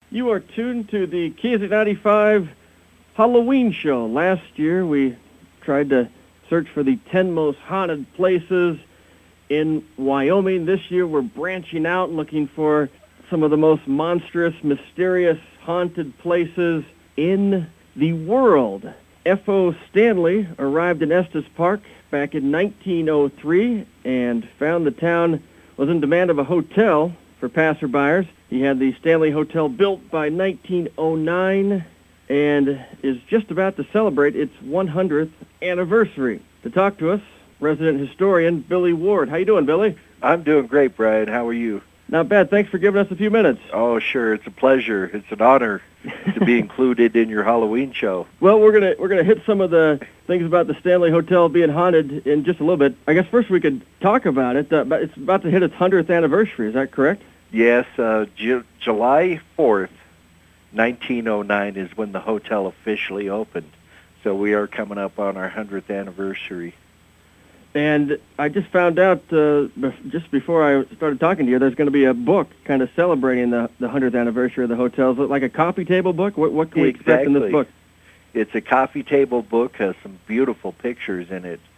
You are tuned to the KZ 95 Halloween show. Last year, we tried to search for the 10 most haunted places in Wyoming. This year, we're branching out, looking for some of the most monstrous, mysterious, haunted places in the world. F.O. Stanley arrived in Estes Park back in 1903 and found the town was in demand of a hotel for passerbyers. He had the Stanley Hotel built by 1909 and is just about to celebrate its 100th anniversary. To talk to us, resident historian Billy Ward. How you doing, Billy? I'm doing great, Brian. How are you? Not bad. Thanks for giving us a few minutes. Oh, sure. It's a pleasure. It's an honor to be included in your Halloween show. Well, we're gonna hit some of the things about the Stanley Hotel being haunted in just a little bit. I guess first we could talk about it. But it's about to hit its 100th anniversary. Is that correct? Yes. July 4th, 1909 is when the hotel officially opened. So we are coming up on our 100th anniversary. And I just found out just before I started talking to you, there's going to be a book kind of celebrating the 100th anniversary of the hotel. Is it like a coffee table book? What can we expect in this book? It's a coffee table book, has some beautiful pictures in it.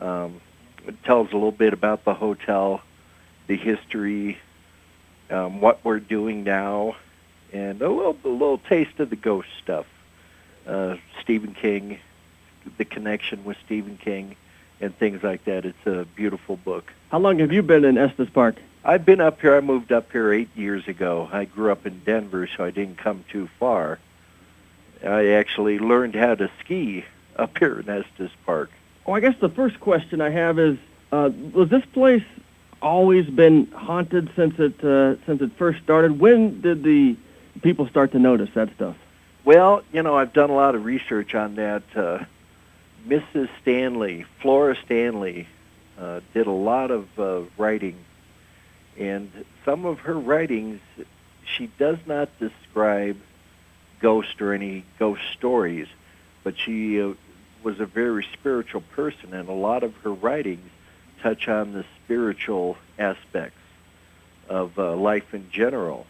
It tells a little bit about the hotel, the history, what we're doing now, and a little taste of the ghost stuff. Stephen King, the connection with Stephen King, and things like that. It's a beautiful book. How long have you been in Estes Park? I've been up here. I moved up here 8 years ago. I grew up in Denver, so I didn't come too far. I actually learned how to ski up here in Estes Park. Oh, I guess the first question I have is, was this place always been haunted since it first started? When did the people start to notice that stuff? Well, I've done a lot of research on that. Mrs. Stanley, Flora Stanley, did a lot of writing, and some of her writings, she does not describe ghosts or any ghost stories, but she was a very spiritual person, and a lot of her writings touch on the spiritual aspects of life in general.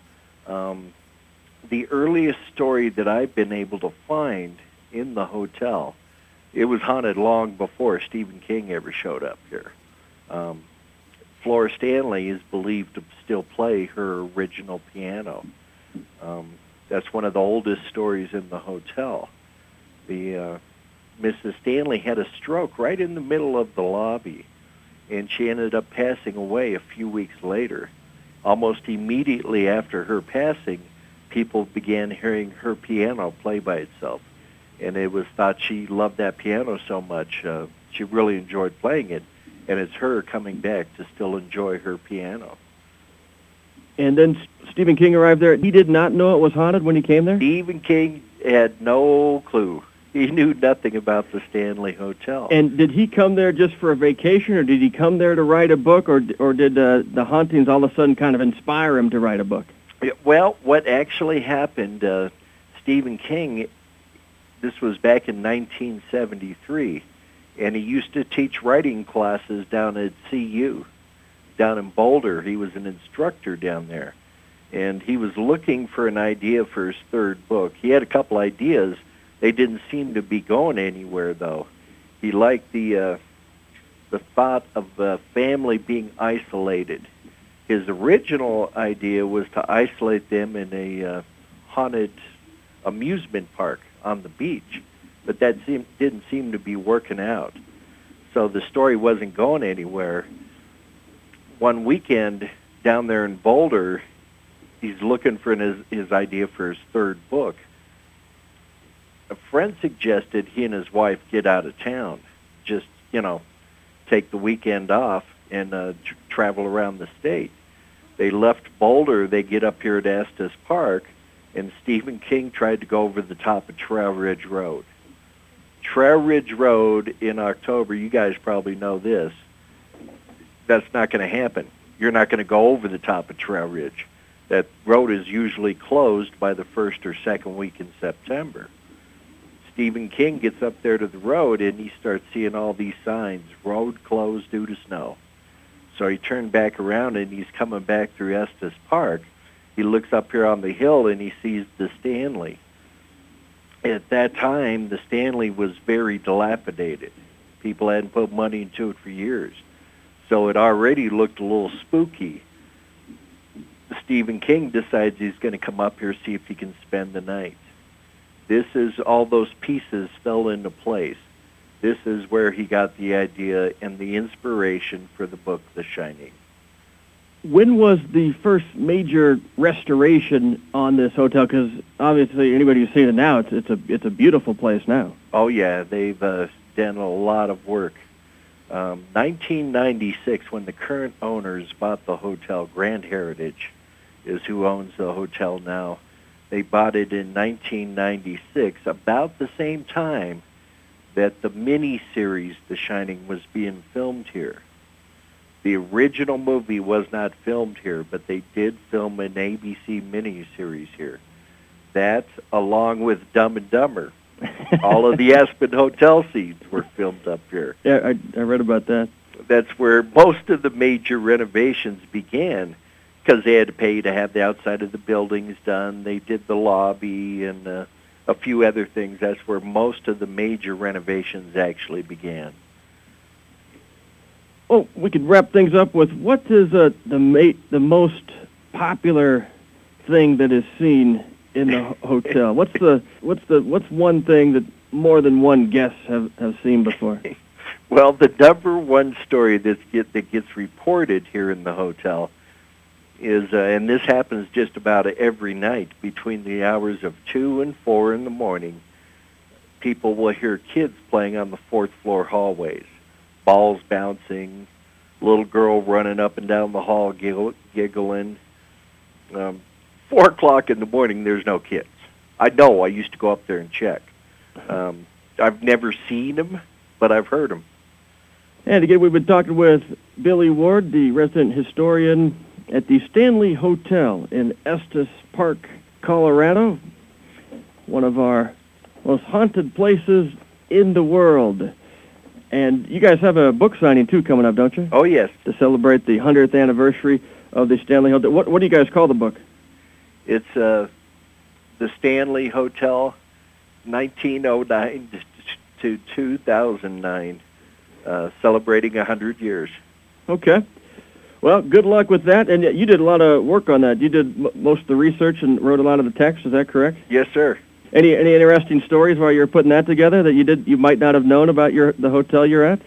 The earliest story that I've been able to find in the hotel, it was haunted long before Stephen King ever showed up here. Flora Stanley is believed to still play her original piano. That's one of the oldest stories in the hotel. Mrs. Stanley had a stroke right in the middle of the lobby, and she ended up passing away a few weeks later. Almost immediately after her passing, people began hearing her piano play by itself. And it was thought she loved that piano so much, she really enjoyed playing it, and it's her coming back to still enjoy her piano. And then Stephen King arrived there. He did not know it was haunted when he came there? Stephen King had no clue. He knew nothing about the Stanley Hotel. And did he come there just for a vacation, or did he come there to write a book, or did the hauntings all of a sudden kind of inspire him to write a book? Well, what actually happened, Stephen King, this was back in 1973, and he used to teach writing classes down at CU, down in Boulder. He was an instructor down there, and he was looking for an idea for his third book. He had a couple ideas. They didn't seem to be going anywhere, though. He liked the thought of the family being isolated. His original idea was to isolate them in a haunted amusement park on the beach, but that didn't seem to be working out. So the story wasn't going anywhere. One weekend down there in Boulder, he's looking for his idea for his third book. A friend suggested he and his wife get out of town, just, take the weekend off and travel around the state. They left Boulder, they get up here at Estes Park, and Stephen King tried to go over the top of Trail Ridge Road. Trail Ridge Road in October, you guys probably know this, that's not going to happen. You're not going to go over the top of Trail Ridge. That road is usually closed by the first or second week in September. Stephen King gets up there to the road, and he starts seeing all these signs, road closed due to snow. So he turned back around, and he's coming back through Estes Park, he looks up here on the hill and he sees the Stanley. At that time, the Stanley was very dilapidated. People hadn't put money into it for years. So it already looked a little spooky. Stephen King decides he's going to come up here, see if he can spend the night. This is, all those pieces fell into place. This is where he got the idea and the inspiration for the book, The Shining. When was the first major restoration on this hotel? Because obviously, anybody who's seen it now, it's a beautiful place now. Oh yeah, they've done a lot of work. 1996, when the current owners bought the hotel, Grand Heritage is who owns the hotel now. They bought it in 1996, about the same time that the mini-series The Shining was being filmed here. The original movie was not filmed here, but they did film an ABC mini-series here. That, along with Dumb and Dumber, all of the Aspen Hotel scenes were filmed up here. Yeah, I read about that. That's where most of the major renovations began, because they had to pay to have the outside of the buildings done. They did the lobby and a few other things. That's where most of the major renovations actually began. Oh, we could wrap things up with what is the most popular thing that is seen in the hotel? What's one thing that more than one guest have seen before? Well, the number one story that gets reported here in the hotel is, and this happens just about every night between the hours of 2 and 4 in the morning, people will hear kids playing on the fourth floor hallways, balls bouncing, little girl running up and down the hall giggling. 4 o'clock in the morning, there's no kids. I know. I used to go up there and check. I've never seen them, but I've heard them. And again, we've been talking with Billy Ward, the resident historian at the Stanley Hotel in Estes Park, Colorado, one of our most haunted places in the world. And you guys have a book signing, too, coming up, don't you? Oh, yes. To celebrate the 100th anniversary of the Stanley Hotel. What do you guys call the book? It's the Stanley Hotel, 1909 to 2009, celebrating 100 years. Okay. Well, good luck with that. And you did a lot of work on that. You did most of the research and wrote a lot of the text. Is that correct? Yes, sir. Any interesting stories while you were putting that together that you might not have known about the hotel you're at?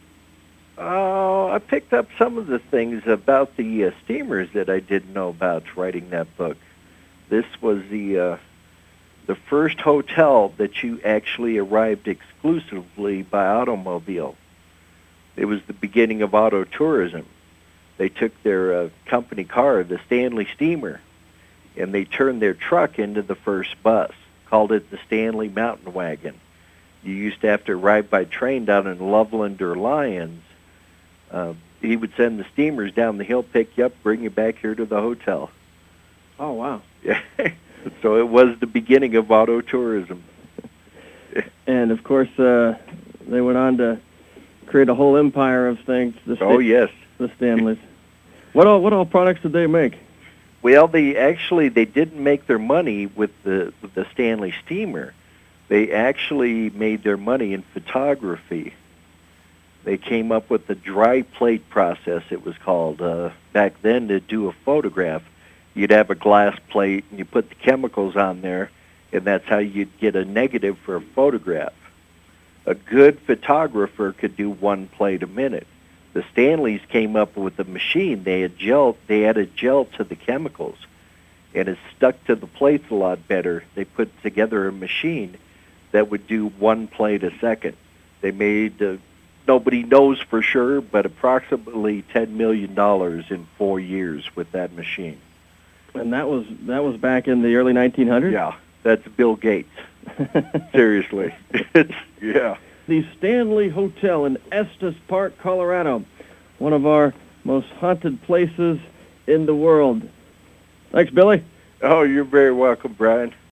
I picked up some of the things about the steamers that I didn't know about writing that book. This was the first hotel that you actually arrived exclusively by automobile. It was the beginning of auto tourism. They took their company car, the Stanley Steamer, and they turned their truck into the first bus, called it the Stanley Mountain Wagon. You used to have to arrive by train down in Loveland or Lyons. He would send the steamers down the hill, pick you up, bring you back here to the hotel. Oh, wow. Yeah. So it was the beginning of auto tourism. And, of course, they went on to create a whole empire of things. Oh, yes. The Stanleys. What all products did they make? Well, they didn't make their money with the Stanley Steamer. They actually made their money in photography. They came up with the dry plate process, it was called, back then to do a photograph. You'd have a glass plate, and you put the chemicals on there, and that's how you'd get a negative for a photograph. A good photographer could do one plate a minute. The Stanleys came up with a machine. They added gel to the chemicals, and it stuck to the plates a lot better. They put together a machine that would do one plate a second. They made, nobody knows for sure, but approximately $10 million in 4 years with that machine. And that was back in the early 1900s? Yeah, that's Bill Gates. Seriously. Yeah. The Stanley Hotel in Estes Park, Colorado, one of our most haunted places in the world. Thanks, Billy. Oh, you're very welcome, Brian.